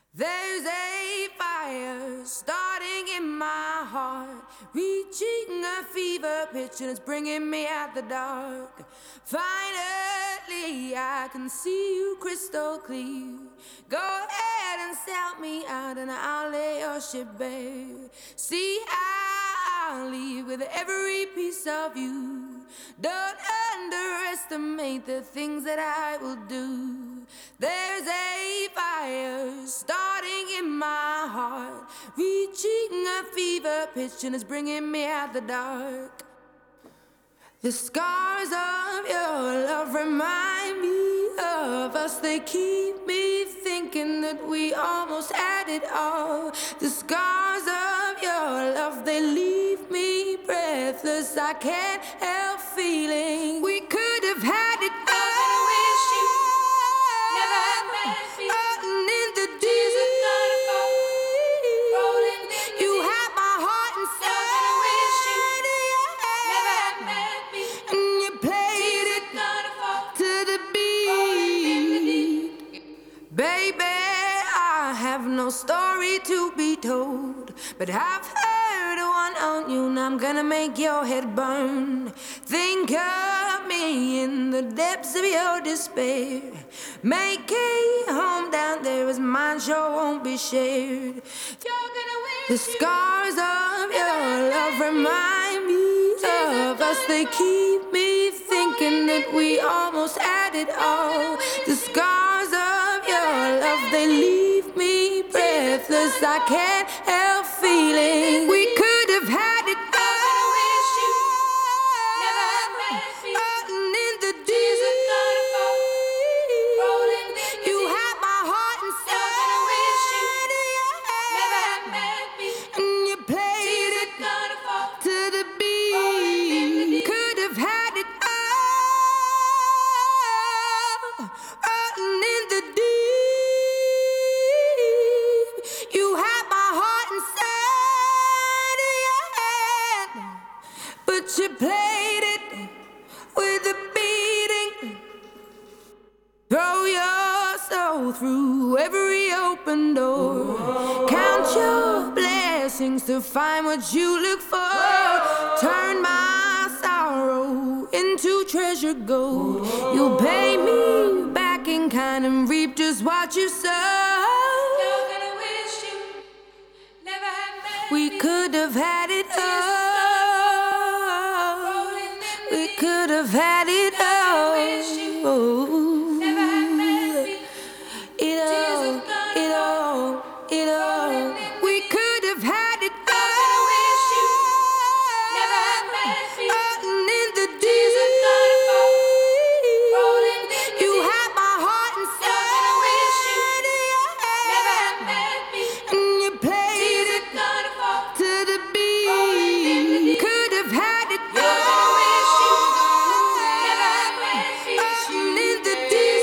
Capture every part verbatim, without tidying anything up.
There's a fire starting in my heart, reaching a fever pitch and it's bringing me out the dark. Finally, I can see you crystal clear. Go ahead and sell me out and I'll lay your ship bare. See, I'll leave with every piece of you. Don't underestimate the things that I will do. There's a fire starting in my heart, reaching a fever pitch and it's bringing me out the dark. The scars of your love remind me of us. They keep me thinking that we almost had it all. The scars of your love, they leave me breathless. I can't help feeling we could have had it all. Baby, I have no story to be told, but I've heard one on you and I'm gonna make your head burn. Think of me in the depths of your despair. Make a home down there as mine sure won't be shared. The scars of your love remind me of us. They keep me thinking that we almost had it all. The scars of your love, they leave me breathless. I can't help feeling we could have had it all. In the deep, you had my heart inside, and you played it to the beat. Could have had it all, rolling in the deep. You had my heart inside of your hand, but you played it with a beating. Throw your soul through every open door. Count your blessings to find what you look for. Turn my sorrow into treasure gold. You'll pay me back in kind and reap just what you sow. You're gonna wish you never had met me. We could have had it all. We could have had it all. It all, it all, it all. We could have had it all. Rolling in the deep. You had my heart inside of your hand, and you played it to the beat. Could have had it all. Rolling in the deep.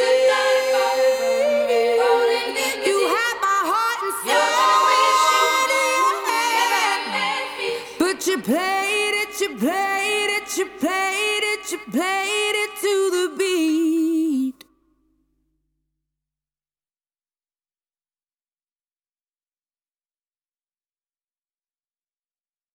You had my heart inside of your hand, but you played it, you played it, you played it, you played it to the beat.